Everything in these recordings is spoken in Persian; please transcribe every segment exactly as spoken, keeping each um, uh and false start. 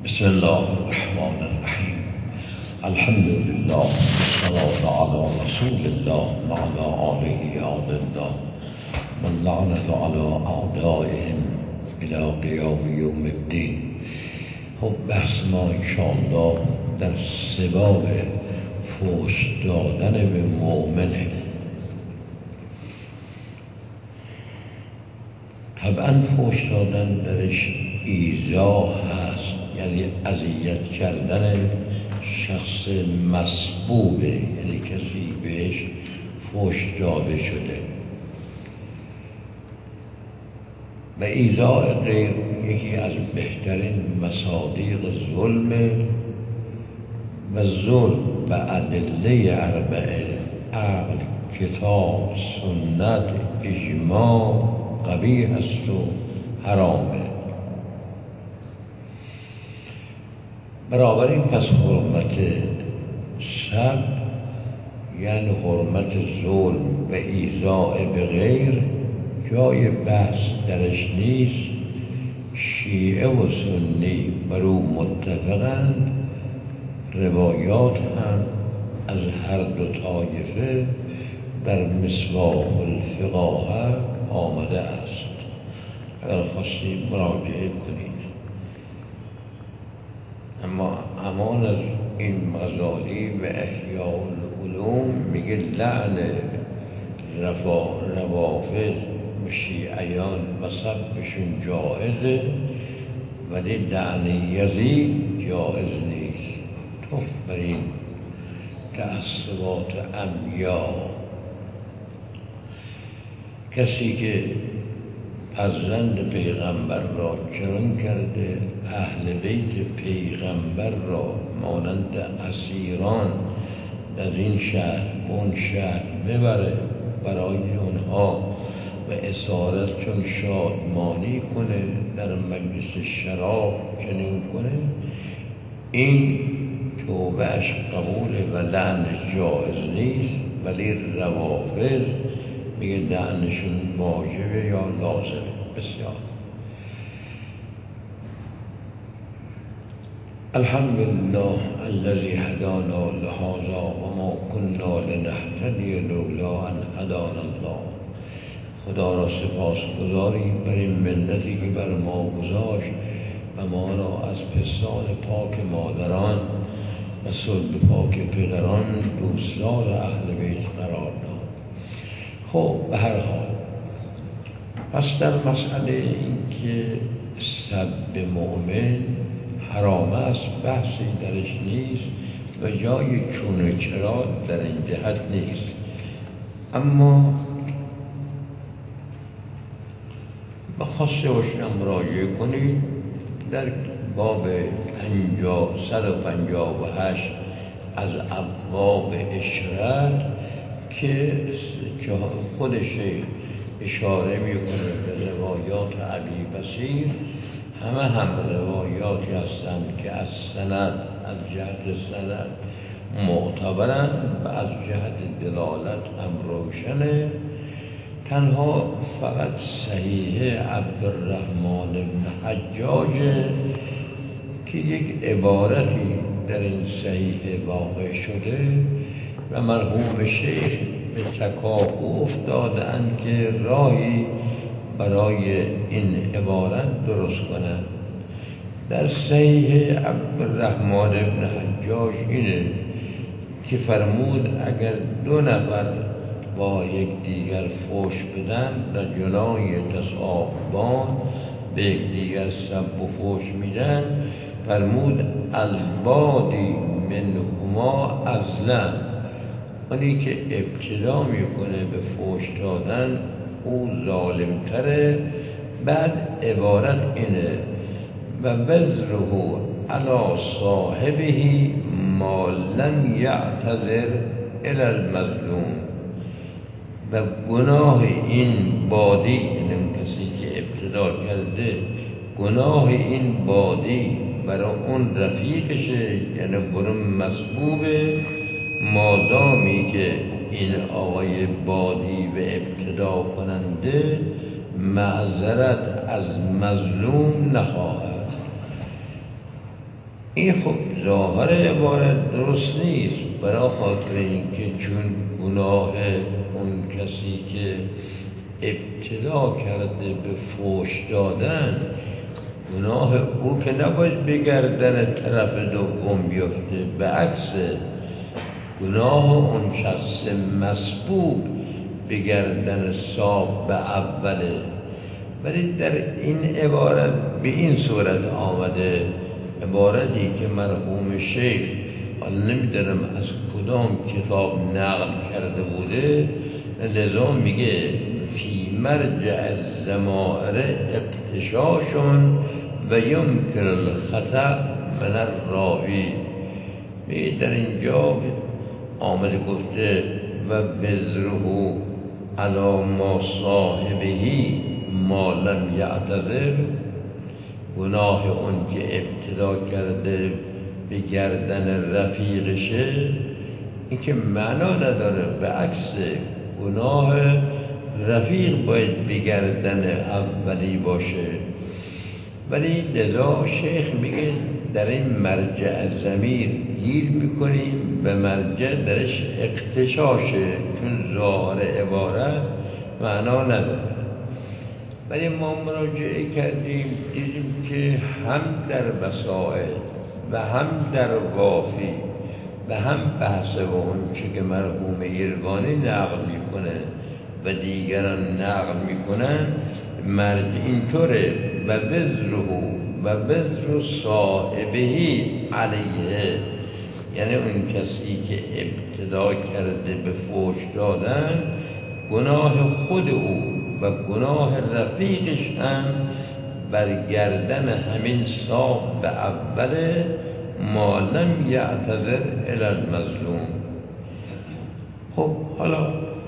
بسم الله الرحمن الرحیم. الحمد لله والصلاة على رسول الله وعلى آله عاد الله واللعنة على أعدائهم إلى قیام یوم الدین. خب بحث ما انشاءالله در سباب فحش دادن به مؤمنه. طبعا فحش دادن درش ایذا هست، یعنی اذیت کردن شخص مسبوبه، یعنی کسی بهش فحش داده شده. و ایذاء غیر یکی از بهترین مصادیق ظلمه و ظلم و ادله اربعه: عقل، کتاب، سنت، اجماع قبیح است و حرامه. بنابراین پس حرمت سب یعنی حرمت ظلم و ایذاء به غیر جای بحث درش نیست. شیعه و سنی بر او متفقند. روایات هم از هر دو طایفه در مصباح الفقاهه آمده است. اگر خواستید مراجعه کنید. اما امان از این مغازالی و احیاء العلوم میگه لعن رفا روافض و شیعیان و سبشون جائزه، ولی لعن یزید جائز نیست. تو بر این تعصبات عمیا. کسی که فرزند پیغمبر را کران کرده، اهل بیت پیغمبر را مانند اسیران در این شهر اون شهر میبره، برای اونها و اسارت چون شادمانی کنه، در مجلس شراب چنین کنه، این توبهش قبول و لعنش جایز نیست. ولی روافض میگه لعنشون واجبه یا لازمه. بسیار الحمدلله الذی هدانا لهذا و ما كنا لنهتدی لولا ان هدانا الله. خدا را سپاس گذاریم بر این منتی که بر ما گذاشت و ما را از پستان پاک مادران و صلب پاک پدران دوستدار اهل بیت قرار داد. خب به هر حال پس در مسئله این که سب مؤمن حرام است بحثی درش نیست و جای چون و چرا در این جهت نیست. اما بخواسته باشم مراجعه کنید در باب صد و پنجاه و هشت از ابواب اشرت که خود شیخ اشاره میکنه به روایات ابی بصیر. همه هم روایاتی هستند که از سند از جهت سند معتبرند و از جهت دلالت هم روشنه. تنها فقط صحیح عبدالرحمن بن حجاج که یک عبارتی در این صحیح واقع شده و مرحوم شیخ به تکاپو افتادند که راهی برای این عبارت درست کنند. در صحیح عبدالرحمن بن حجاج اینه که فرمود اگر دو نفر با یک دیگر فحش بدن، رجلان یتصابان به یک دیگر سب و فحش میدن، فرمود البادی منهما ازلم. اونی که ابتدا میکنه به فحش دادن او ظالمتره. بعد عبارت اینه و وزره علی صاحبه ما لم یعتذر الی المظلوم. و گناه این بادی، این کسی که ابتدا کرده، گناه این بادی برای اون رفیقشه، یعنی برای مسبوبه، مادامی که این آقای بادی و ابتدا کننده معذرت از مظلوم نخواهد. این خب ظاهر عبارت درست نیست، برای خاطر اینکه چون گناه اون کسی که ابتدا کرده به فحش دادن، گناه او که نباید به گردن طرف دوم بیفته، به عکس گناه اون شخص مسبوب به گردن صاحب به اوله. ولی در این عبارت به این صورت آمده، عبارتی که مرحوم شیخ حالا نمیدونم از کدام کتاب نقل کرده بوده، لذا میگه فی مرجع الضمائر اقتشاشون و یمکن الخطأ من الراوی. میگه در اینجا آمده گفته و بذره علی ما صاحبهی ما لم یعتذر، گناه اون که ابتدا کرده به گردن رفیقشه، این که معنا نداره، به عکس گناه رفیق باید به گردن اولی باشه. ولی لذا شیخ میگه در این مرجع ضمیر گیر میکنیم به مرجع درش اقتشاشه، چون ظاهر عبارت معنا نداره. ولی ما مراجعه کردیم دیدیم که هم در وسائل و هم در وافی و هم بحث و اون چه که مرحوم ایرانی نقل میکنه و دیگران نقل میکنن مرجع اینطوره و بذره و بذر صاحبهی علیه، یعنی اون کسی که ابتدا کرده به فحش دادن، گناه خود او و گناه رفیقش هم برگردن همین صاحب به اول ما لم یعتذر الی المظلوم. خب حالا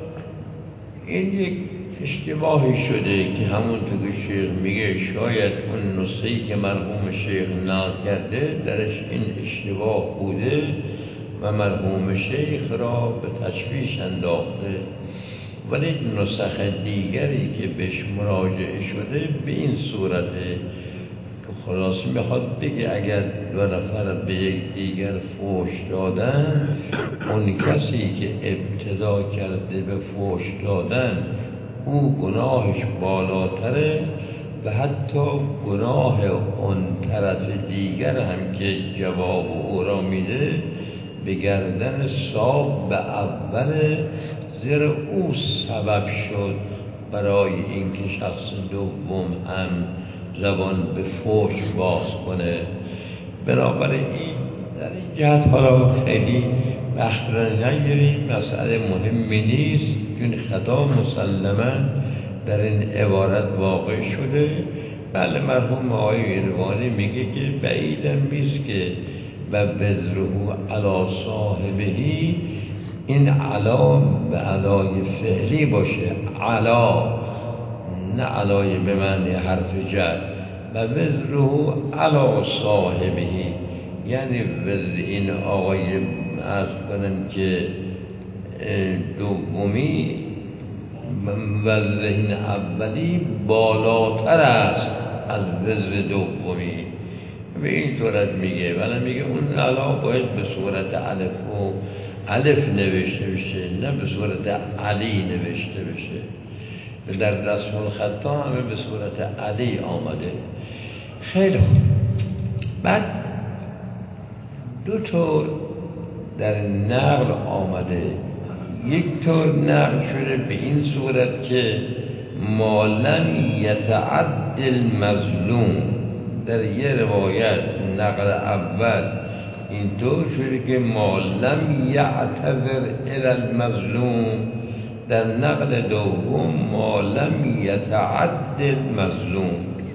این یک اشتباهی شده که همونطور که شیخ میگه شاید اون نسخه‌ای که مرحوم شیخ نقل کرده درش این اشتباه بوده و مرحوم شیخ را به تشویش انداخته، ولی نسخ دیگری که بهش مراجعه شده به این صورته که خلاص میخواد بگه اگر دو نفر به یک دیگر فحش دادن، اون کسی که ابتدا کرده به فحش دادن او گناهش بالاتره و حتی گناه اون طرف دیگر هم که جواب او را میده به گردن صاحب به اول زیر او سبب شد برای اینکه شخص دوم هم زبان به فحش باز کنه. بنابراین در این جهت حالا خیلی وقت را نگیریم، مسئله مهمی نیست، چون خطا مسلما در این عبارت واقع شده. بله مرحوم آقای ایروانی میگه که بعیدم نیست که و بذره علی صاحبهی این علا به علای فعلی باشه، علا نه علای به معنی حرف جر، و بذره علی صاحبهی یعنی وزر این آقای عرض کنم که دومی وزر این اولی بالاتر است از وزر دومی، به این صورت میگه. ولی میگه اون علا باید به صورت الف و الف نوشته بشه، نه به صورت علی نوشته بشه. در رسم الخطا همه به صورت علی آمده. خیلی خوب. بعد دو طور در نقل آمده، یک طور نقل شده به این صورت که ما لم یتعد المظلوم، در یه روایت نقل اول اینطور شده که ما لم یعتذر الی المظلوم، در نقل دوم ما لم یتعد المظلوم.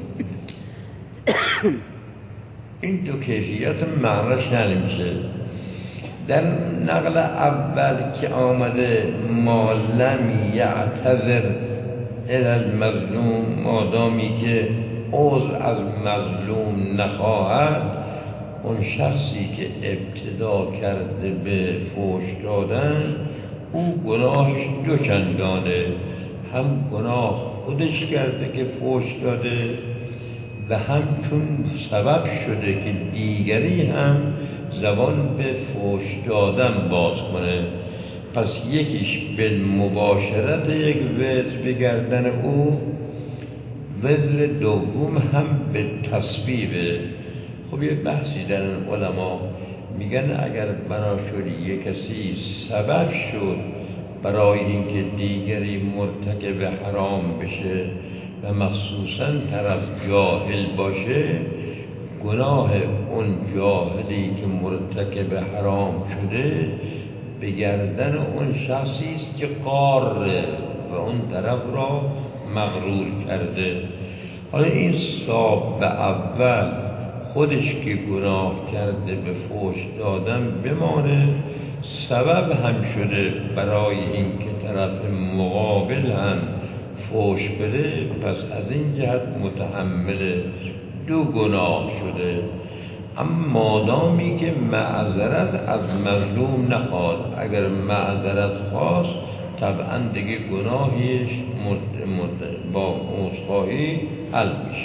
این دو کیفیت معناش نمیشه. در نقل اول که آمده ما لم یعتذر الی المظلوم، مادامی که عذر از مظلوم نخواهد، اون شخصی که ابتدا کرده به فحش دادن او گناهش دو چندانه، هم گناه خودش کرده که فحش داده و هم چون سبب شده که دیگر دیگری هم زبان به فحش دادن باز کنه. پس یکیش به مباشرت یک وزر به گردن او، وزر دوم هم به تسبیبه. خب یه بحثی در علما میگن اگر بنا شد یک کسی سبب شد برای اینکه دیگری مرتکب حرام بشه و مخصوصا طرف جاهل باشه، گناه اون جاهلی که مرتکب حرام شده به گردن اون شخصی است که قاره و اون طرف را مغرور کرده. حالا این صاحب اول خودش که گناه کرده به فحش دادن بمانه، سبب هم شده برای اینکه طرف مقابل هم فحش بده، پس از این جهت متحمل دو گناه شده. اما مادامی که معذرت از مظلوم نخواد، اگر معذرت خواست طبعا دیگه گناهیش مد مد با عذرخواهی حل میشه.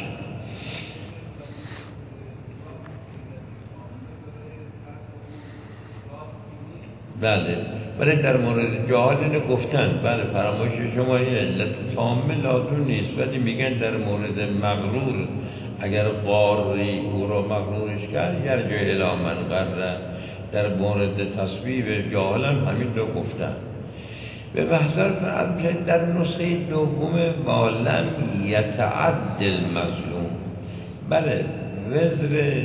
بله، ولی در مورد جهاد اینو گفتن. بله، فراموش شما یه علت تامه لازم نیست، ولی میگن در مورد مغرور اگر قاری او را مغرورش کرد یرجع الی من غره. در مورد تصویب جاهل هم همین رو گفتن. به محضر فرد در نسخه دوم ما لم یتعد المظلوم، بله، وزر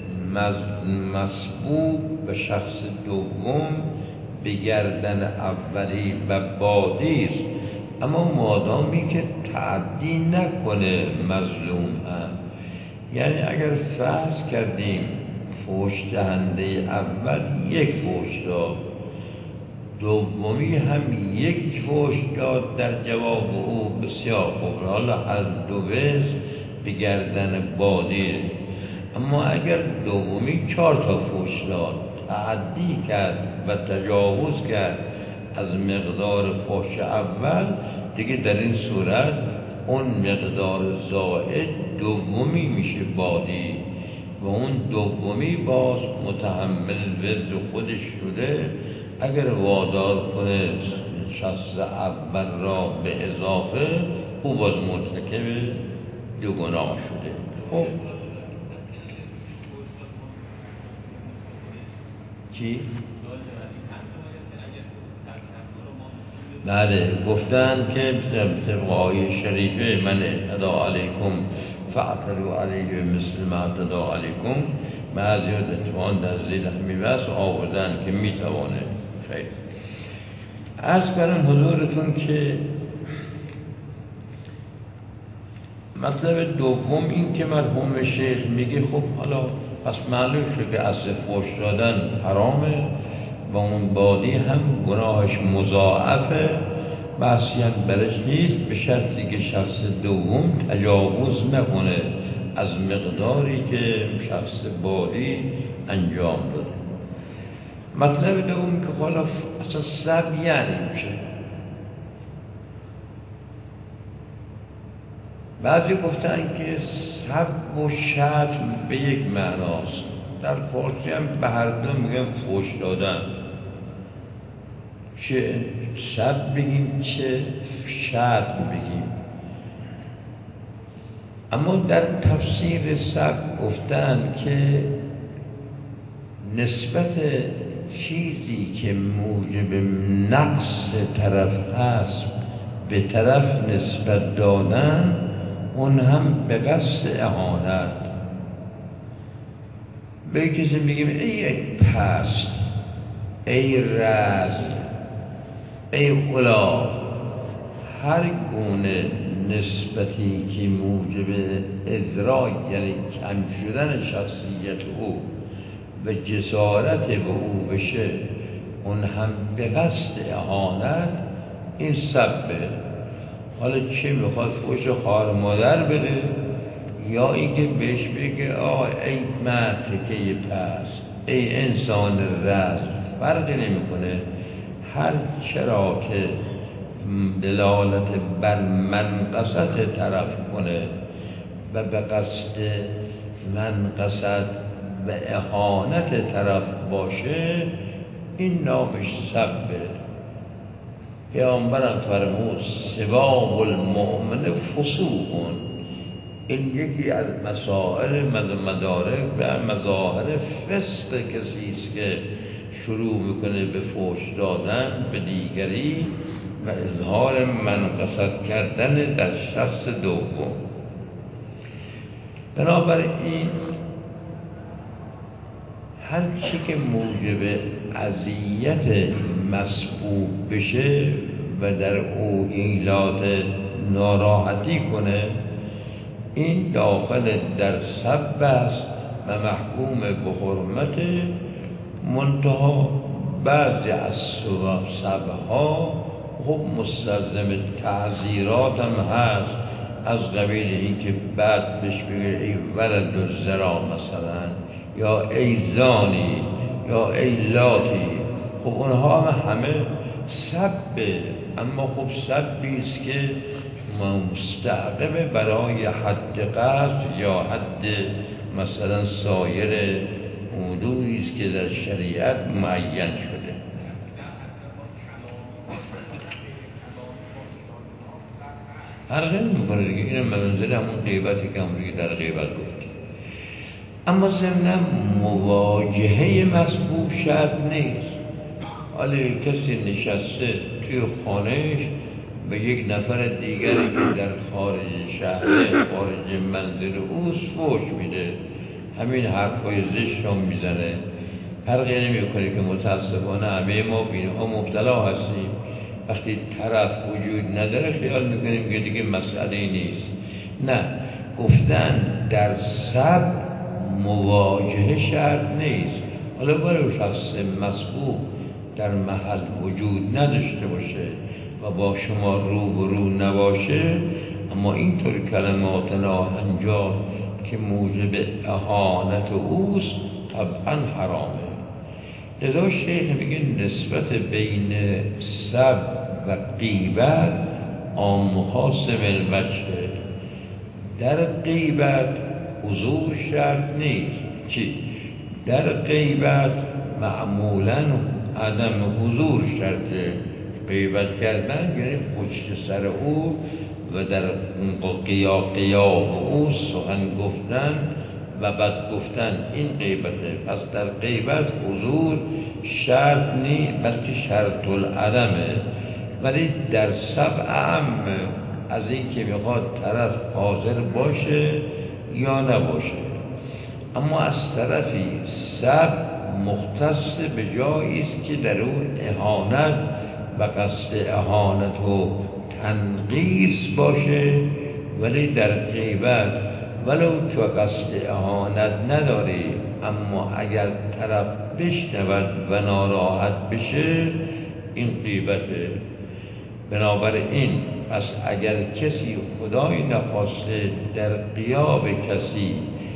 مسبوب به شخص دوم به گردن اولی و بادی است، اما مادامی که تعدی نکنه مظلوم هم. یعنی اگر فرض کردیم فحش دهنده اول یک فحش داد، دومی هم یک فحش داد در جواب او، بسیار خوب، حالا هر دو وزر به گردن بادی. اما اگر دومی چهار تا فحش داد، تعدی کرد و تجاوز کرد از مقدار فحش اول، دیگه در این صورت اون مقدار زائد دومی میشه بادی و اون دومی باز متحمل وزر خودش شده. اگر وادار کنه شخص اول را به اضافه، او باز مرتکب دو گناه شده. خب چی؟ بله، گفتن که طبق آیه شریفه من اعتدا علیکم فاعتدوا علیه مثل ما اعتدا علیکم، بعضیات اتفاقا در زیر همین بحث آوردن که میتوانه. خیلی عرض کنم حضورتون که مطلب دوم این که مرحوم شیخ میگه خب حالا پس معلوم شد که اصل فحش دادن حرامه و اون بادی هم گناهش مضاعفه، بحثی هم برش نیست، به شرطی که شخص دوم تجاوز نکنه از مقداری که شخص بادی انجام داده. مطلب دوم که حالا اصلا سب یعنی میشه. بعضی گفتن که سب و شتم به یک معناست. در فارسی هم به هر دو میگن فحش دادن، چه سب بگیم چه شتم بگیم. اما در تفسیر سب گفتن که نسبت چیزی که موجب نقص طرف هست به طرف نسبت دادن، اون هم به قصد اهانت. به کسی میگیم ای پست، ای رزل، ای اولاغ، هر گونه نسبتی که موجب ازراع یعنی کم شدن شخصیت او و جسارت به او بشه، اون هم به قصد اهانت، این سبه. حالا چه میخواد فحش خواهر مادر بده یا اینکه بهش بگه آه ای مرتکه پست، ای انسان رزل، فرقی نمیکنه. هر چرا که دلالت بر منقصت طرف کنه و به قصد منقصت و اهانت طرف باشه این نامش سبه. پیامبرم فرمود سباب المؤمن فسوق. این یکی از مسائل مدارک و مظاهر فسق کسی است که شروع میکنه به فحش دادن به دیگری و اظهار منقصت کردن در شخص دوم. بنابراین هر چی که موجب اذیت مسبوب بشه و در او ایلات ناراحتی کنه این داخل در سب است و محکوم به حرمت. منتها بعضی از سبها خب مستلزم تعزیرات هم هست، از قبیل این که بعد بهش بگه ای ولد الزرا مثلا، یا ای زانی، یا ای لاتی. خب اونها هم همه سبه، اما خب سبی است که مستعقب برای حد قصد یا حد مثلا سایر حدودی است که در شریعت معین شده. فرقی نمی‌کنه دیگه، این منزل همون غیبتی که همون در غیبت گفتیم. اما ضمن مواجهه مسبوب شرط نیست. حالا کسی نشسته توی خانهش به یک نفر دیگری که در خارج شهر خارج منزل اوست فحش میده، همین حرفای زشت هم میزنه. فرقی نمی‌کنه که متاسفانه همه ما به اینها مبتلا هستیم. وقتی طرف وجود نداره خیال میکنیم که دیگه مسئله نیست. نه، گفتن در سب مواجهه شرط نیست. حالا برای شخص مسبوب در محل وجود نداشته باشه و با شما روبرو نباشه، اما اینطور کلمات ناهنجار که موجب اهانت اوست طبعا حرامه. لذا شیخ میگه نسبت بین سب و غیبت عام و خاص بالوجه. در غیبت حضور شرط نیست. چی؟ در غیبت معمولا عدم حضور شرطه. غیبت کردن یعنی پشت سر او و در قیا قیاب او سخن گفتن و بد گفتن، این غیبته. پس در غیبت حضور شرط نیست بلکه شرط العدمه. ولی در سب اعم از این که میخواد طرف حاضر باشه یا نباشه. اما از طرفی سب مختص به جایی است که در اون اهانت و قصد اهانت و تنقیص باشه، ولی در غیبت ولو تو قصد اهانت نداری، اما اگر طرف بشنود و ناراحت بشه این غیبته. بنابراین پس اگر کسی خدای نخواسته در غیاب کسی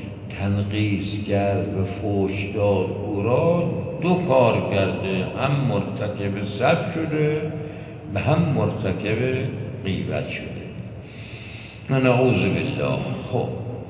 تنقیص کرد و فحش داد او را، دو کار کرده، هم مرتکب سب شده و هم مرتکب غیبت شده. نعوذ بالله. خب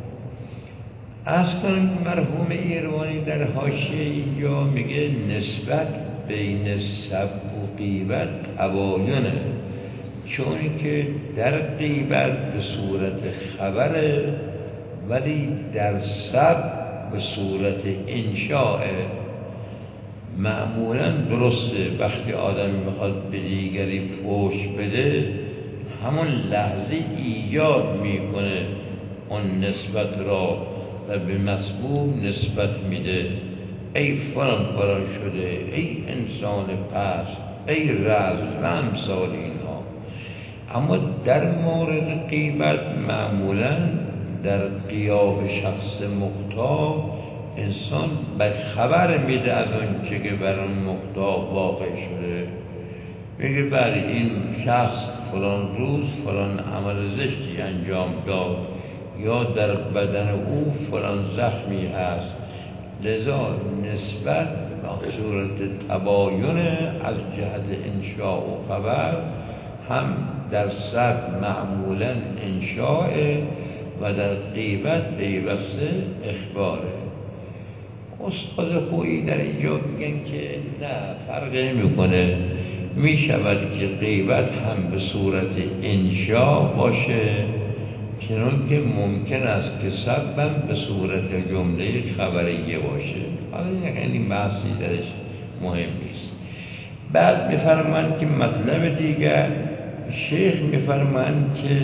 از کنم مرحوم ایرانی در حاشیه اینجا میگه نسبت بین سب و غیبت تباینه، چون که در غیبت به صورت خبره ولی در سب به صورت انشاءه. معمولا درسته وقتی آدم میخواد به دیگری فحش بده همون لحظه ایجاد میکنه اون نسبت را و به مسبوب نسبت میده. ای فلان فلان شده، ای انسان پس، ای رز و امثال اینها. اما در مورد غیبت معمولا در غیاب شخص مغتاب انسان به خبر میده از اون چه که بر اون مغتاب واقع شده. میگه بله این شخص فلان روز فلان عمل زشتی انجام داد یا در بدن او فلان زخمی هست. لذا نسبت به صورت تباین از جهت انشاء و خبر هم در سب معمولا انشاء و در غیبت پیوسته اخباره. استاد خویی در اینجا میگن که نه، فرق نمیکنه، میشود که غیبت هم به صورت انشا باشه، چنان که ممکن است که سبب به صورت جمله خبریه باشه. حالا این بحثی درش مهم نیست. بعد میفرمایند که مطلب دیگر، شیخ میفرمایند که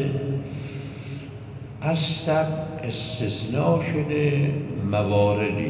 از سب استثناء شده مواردی.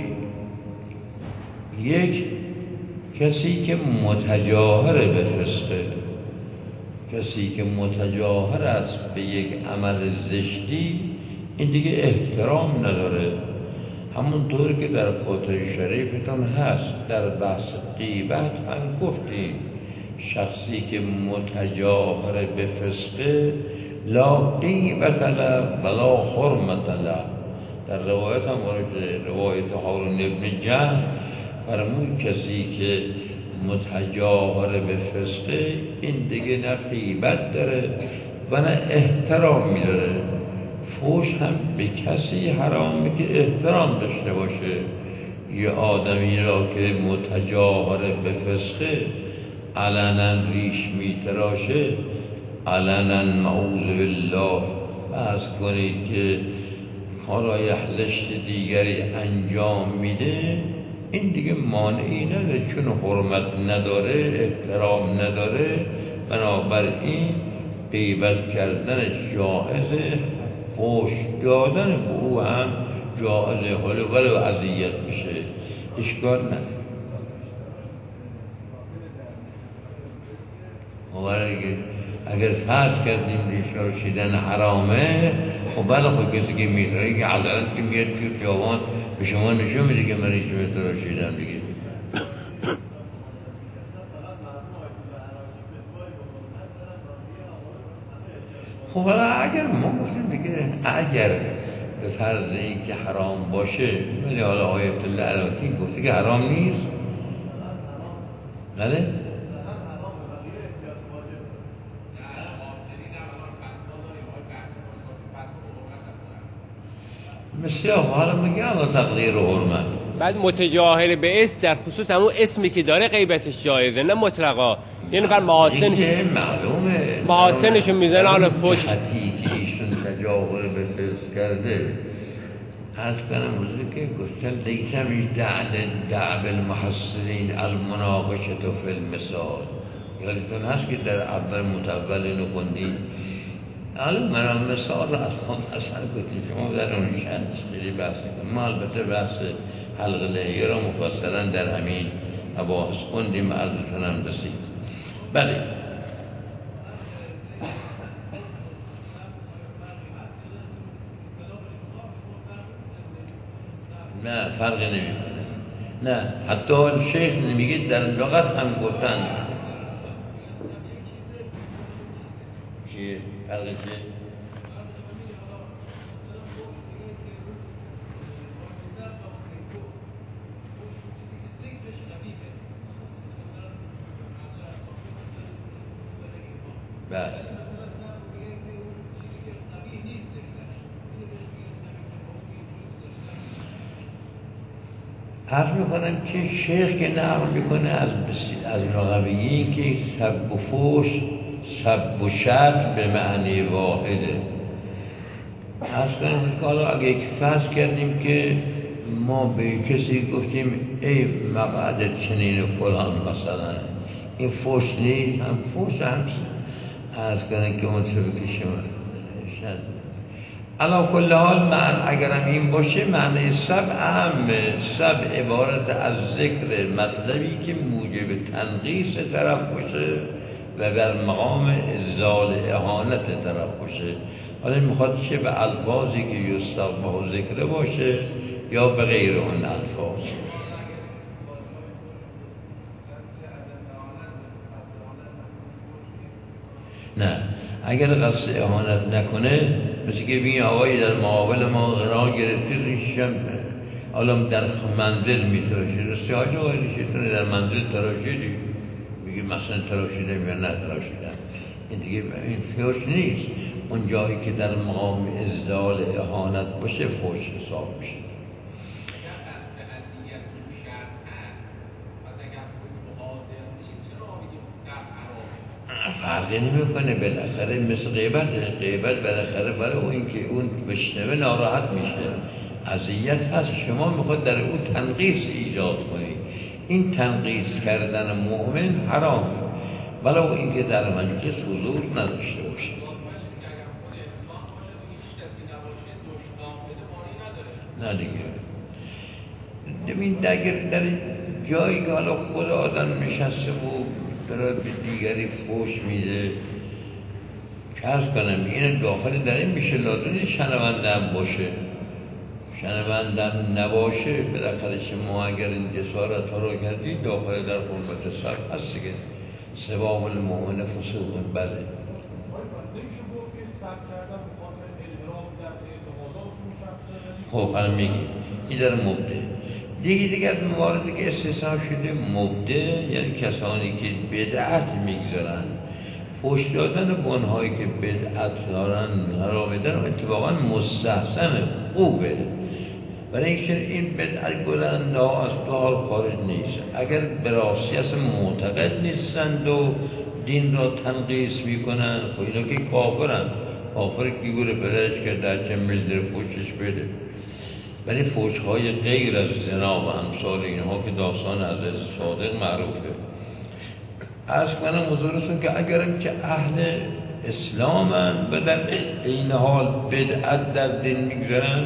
یک، کسی که متجاهر به فسقه، کسی که متجاهر است به یک عمل زشتی، این دیگه احترام نداره. همونطور که در خطبه شریفتان هست، در بحث غیبت هم گفتیم شخصی که متجاهر به فسقه لا غیبت له ولا حرمت له. در روایت هم وارد، روایت هارون ابن جهل فرمود کسی که متجاهر به فسقه، این دیگه نه غیبت داره و نه احترام میداره. فوش هم به کسی حرامه که احترام داشته باشه. یه آدمی را که متجاهر به فسقه علنا ریش میتراشه، علنا نعوذ بالله بحث کنید که کارهای زشت دیگری انجام میده، این دیگه مانعی نداره، چون حرمت نداره، احترام نداره، بنابراین غیبت کردنش جائزه، فحش دادن به او هم جائزه، حالا ولو اذیت میشه اشکال نداره. اگر فرض کردیم ریش راشیدن حرامه، خب بله، خب کسی که میتره که عدالت که میاد توی خیابان به شما نشون میده که من ریش راشیدم دیگه. خب حالا اگر ما گفتیم دیگه، اگر به فرض این که حرام باشه، ولی حالا آیت الله علاتی گفته که حرام نیست، بله؟ بسیار حالا میگه الان تقدیر و حرمت. بعد متجاهر به اسم در خصوص همون اسمی که داره غیبتش جایزه، نه مطلقا. یه نفر محاسن معلومه محاسنشو میزنه حالا پشت حتی که ایشون تجاهر به فسق کرده. از کنم بزرگ که گفتن لیسم ایش دعن دعب المحسنین المناقشت فی المثال. یادتون هست که در اول متول اینو خوندی؟ حالا من مثال را از خود اصلا گفتیم، شما در اونیش هندش خیلی بحث کنیم. ما البته بحث حلق لحیه را مفصلا در همین مباحث خوندیم، عرضتون هم رسید. بله، نه فرق نمیکنه، نه حتی شیخ نمیگه در لغت هم گفتن چیه فرق چیه؟ بله عرض میکنم که شیخ که نقل میکنه از از لغویین که سب و فوش، سب و شتم به معنی واحده. عرض کنم که حالا اگه یک فرض کردیم که ما به کسی گفتیم ای مقعدت چنین فلان مثلا، این فوش نیست، هم فوش هم عرض کنم که مطابق شما شد. علا کل حال معنی اگرم این باشه، معنی سب اهمه. سب عبارت از ذکر مطلبی که موجب تنقیص طرف باشه و بر مقام ازدال اهانت طرف باشه. حالا میخواد چه به الفاظی که یستقبح ذکر باشه یا به غیر اون الفاظ. نه اگر قصد اهانت نکنه، مثل که بین آقایی در مقابل ما قرار گرفتی ریشم حالا در منزل میتراشید، رستی آجا آقای ریشتونه در منزل تراشیدی، میگه مثلا تراشیدم یا نه تراشیدم، این دیگه این فوش نیست. اون جایی که در مقام ازدال اهانت باشه فوش حساب میشه. فرقی نمیکنه، بالاخره مثل غیبت غیبت بالاخره برای اون که اون بشنوه ناراحت میشه، اذیت هست. شما میخواد در اون تنقیص ایجاد کنید. این تنقیص کردن مؤمن حرام، ولو اینکه در مجلس حضور نداشته باشه. نه دیگه ببین در در جایی که حالا خود آدم نشسته و داره به دیگری فوش میده، چرز کنم این داخل در این میشه، لازم شنونده هم باشه، شنونده هم نباشه بالاخره شما اگر این جسارت ها رو کردی داخل در قربت سر هست دیگه. سباب المؤمن فسوق بله. خب حالا میگی این در مبدع. دیگه دیگه از مواردی که استثناء شده مبدع یعنی کسانی که بدعت میگذارن، فحش دادن به اونهایی که بدعت دارن قرار میدن و اتفاقا مستحسن خوبه، برای اینکه این بدعت گلنده ها از دو حال خارج نیست. اگر به راستی اصلا معتقد نیستند و دین را تنقیص میکنن، خب اینا که کافرن، کافر که گوره بلش که در چه ملدر فوشش بده. ولی فوشهای غیر از زنا و امثال اینها که داستان حضرت صادق معروفه. عرض کنم حضورتون که اگرم که اهل اسلامن و در این حال بدعت در دین میگذارن،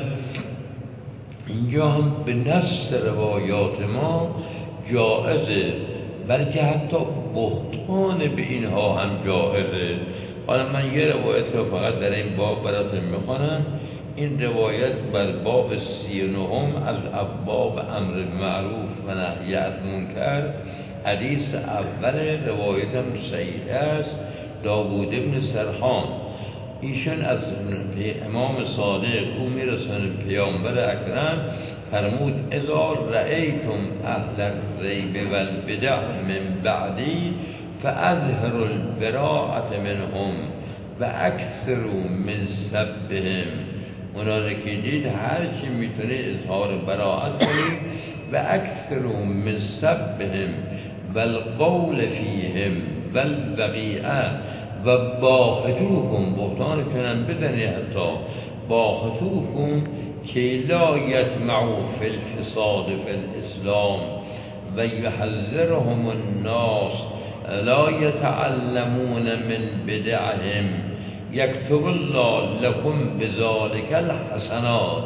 اینجا هم به نص روایات ما جائزه، بلکه حتی بهتان به اینها هم جائزه. حالا من یه روایت رو فقط در این باب براتون میخوانم. این روایت بر باب سی و نهم از ابواب امر معروف و نهی از منکر، حدیث اول روایت هم صحیح است، داوود ابن سرحان. ایشون از امام صادق او میرسونه پیامبر اکرم فرمود اذا رأیتم اهل الریب والبدع من بعدی فاظهروا البراءة منهم و اکثروا من سبهم. اونا که دید هر چی میتونه اظهار براءت کنید و اکثروا من سبهم والقول فیهم والبغیئه و باهتوهم، بهتان کنن بزنی حتی باهتوهم که لا یطمعوا فی الفساد فی الاسلام و یحذرهم الناس لا یتعلمون من بدعهم یکتب الله لکم بذالک الحسنات.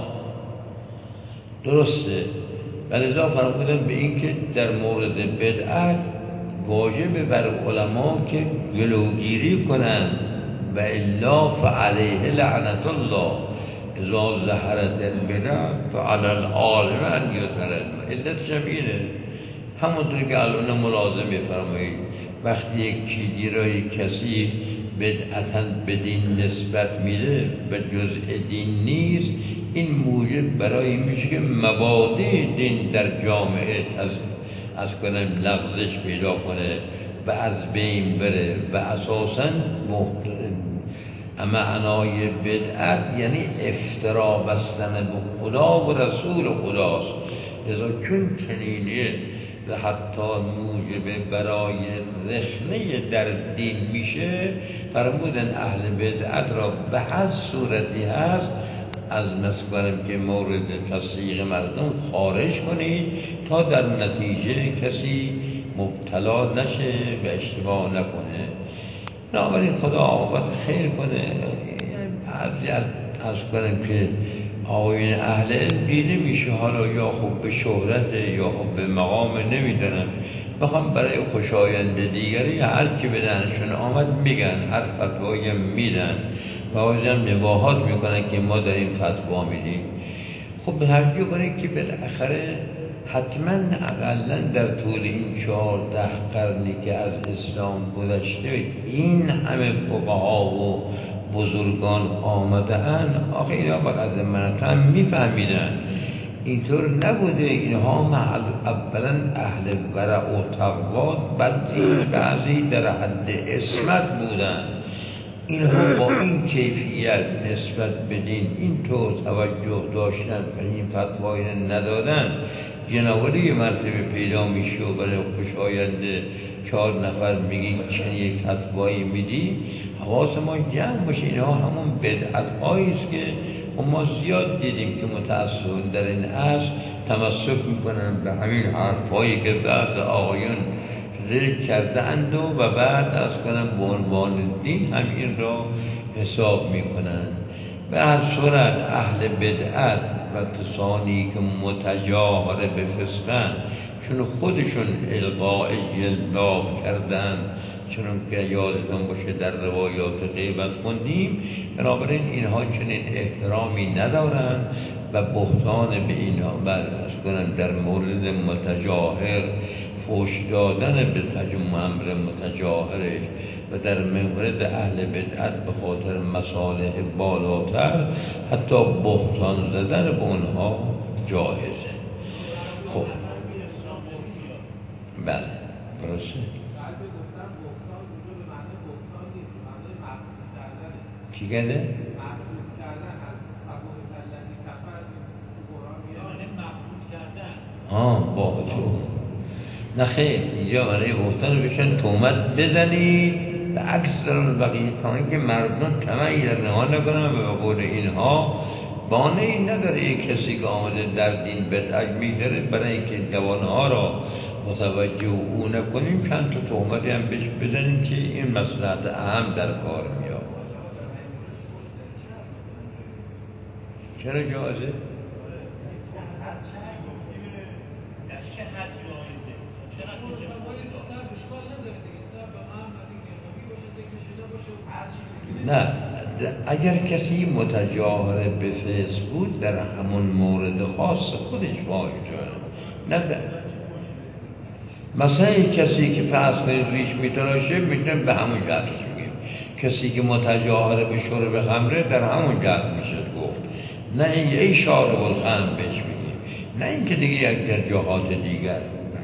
درسته. ولذا فرمودن به این که در مورد بدعت واجب بر علما که جلوگیری کنن و الا فعلیه لعنت الله اذا ظهرت البدع فعلی العالم ان یظهر. علتش هم اینه، همونطور که الان ملازم میفرمایید وقتی یک چیزی را کسی بدعتاً به دین نسبت میده و جزء دین نیست، این موجب برای میشه که مبادی دین در جامعه تز... از کنم لغزش پیدا کنه و از بین بره و اساساً معنای بدعت یعنی افترا بستن به خدا و رسول خداست. لذا چون چنینه و حتی موجب برای رخنه در دین میشه، فرمودن اهل بدعت را به هر صورتی هست از مسکنم که مورد تصدیق مردم خارج کنید تا در نتیجه کسی مبتلا نشه و اشتباه نکنه. بنابراین خدا عاقبت خیر کنه. از کنم که آقایون اهل علم دیده میشه حالا یا خوب به شهرت یا خوب به مقام نمیدونن، بخوام برای خوشایند دیگری هر کی به دهنشون آمد میگن، هر فتوایی میدن و آجم نباهات میکنن که ما در این فتوا میدیم. خب به هرجو کنه که بالاخره حتما اقلا در طول این چهارده قرنی که از اسلام گذشته این همه فقها و بزرگان آمده ان، آخه اینا با از منت هم میفهمیدن اینطور نبوده. اینها اولا اهل ورع و تقوا، بلکه بعضی در حد عصمت بودن. اینها با این کیفیت نسبت به دین اینطور توجه داشتن و این فتوایی ندادن جنابالی یه مرتبه پیدا میشه و برای خوشاینده چهار نفر میگی چنین یک فتوایی میدی، حواس ما جمع باشه. اینها همون بدعت هایی است که ما زیاد دیدیم که متأسفانه در این عصر تمسک میکنن به همین حرفایی که بعض آقایان ذکر کرده اند و بعد از کنم به عنوان دین هم این را حساب میکنن. به هر صورت اهل بدعت و کسانی که متجاهر به فسقن، چون خودشون القاء جلاب کردن، چون که یادتون باشه در روایات غیبت خوندیم، بنابراین اینها چنین احترامی ندارن و بهتان به اینها و از کنن در مورد متجاهر فوش دادن به تجمع امر متجاهرش و در مورد اهل بدعت به خاطر مصالح بالاتر حتی بهتان زدن به اونها جایزه. خب بله درسته. چی کرده؟ آه با تو نه خیر، اینجا برای بهتان بشن تهمت بزنید به عکس دارن بقیه تا اینکه مردم طمعی در نهان نکنن و به قول اینها بانه‌ای نداره یک کسی که آمده در دین بدعت می‌داره برای اینکه جوانها را متوجه او نکنیم چند تا تهمتی هم بهش بزنیم که این مصلحت اهم در کار میاد. چرا جایزه؟ نه، اگر کسی متجاهر به فسق بود در همون مورد خاص خودش واجبه، نه در مثلا کسی که فرض کنید ریش میتراشه میتونه به همون جهتش میگیم، کسی که متجاهر به شرب خمره در همون جهت میشه گفت، نه این ای شارب الخمر بهش میگیم، نه این که دیگه یک در جهات دیگر.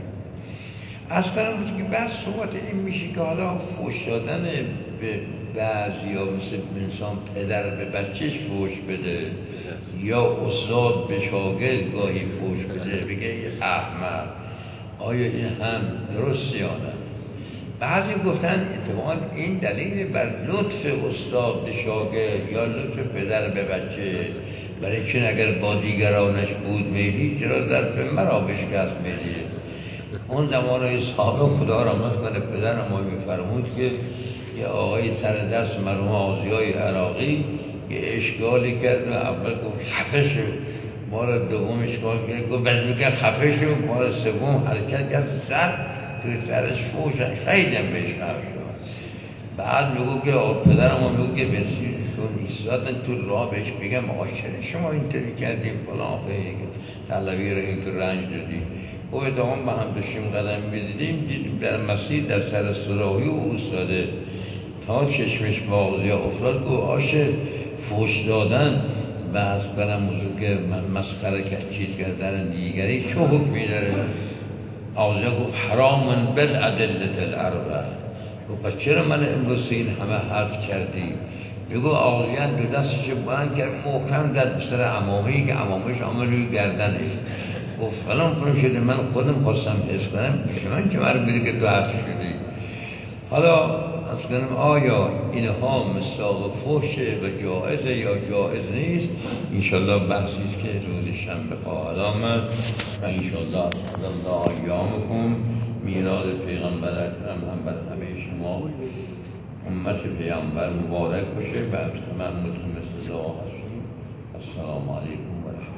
از کنم بود که بعض صحبت این میشه که حالا فوش دادن به بعضی یا مثل انسان پدر به بچهش فوش بده یا استاد به شاگرد گاهی فوش بده بگه ای احمق، آیا این هم درست یا نه؟ بعضی گفتن اتفاقا این دلیل بر لطف استاد به شاگرد یا لطف پدر به بچه، برای چون اگر با دیگرانش بود میلی چرا ظرف مرا بشکست میلی. اون زمانهای صحابه خدا رحمت کنه پدر ما میفرمود که یه آقای سر درس مرحوم آزیای عراقی یه اشکالی کرد و اول گفت خفه شو، بار دوم اشکال کرد گفت بعد میگه خفه شو، بار سوم حرکت کرد سر توی سرش فوش خیلی هم بهش نشد. بعد میگو که پدر ما میگو که بسیارشون ایستادن تو راه بهش بگم آقا چرا شما اینطوری کردیم فلان خیلی طلبی رو اینطور رنج دادیم. و اتهام با هم داشتیم قدم میدیدیم دیدیم در مسیر در سر سراحی و اوستاده تا چشمش باغزی افتاد که آشه فوش دادن و از برم موضوع که مسخره چیز کردن دیگری چه حکمی داره؟ آغزی گفت حرامن بالعدلت الاربع. گفت پس چرا من امروز این همه حرف کردی؟ بگو آغزیان دو دستش بلند کرد محکم در بستر عمامهی که عمامش عملی گردنش گفت فلان فلان شده. من خودم خواستم حس کنم شما که مرد بیده که تو حرف شدی. حالا از کنم آیا اینها مصداق فحشه و جائزه یا جائز نیست؟ انشالله بحثیست که روز شنبه خواهد آمد و انشالله از الله ایامکم میلاد پیغمبر اکرم هم بر همه شما امت پیغمبر مبارک باشه و من متون مثل دعا هستیم. السلام علیکم و رحمت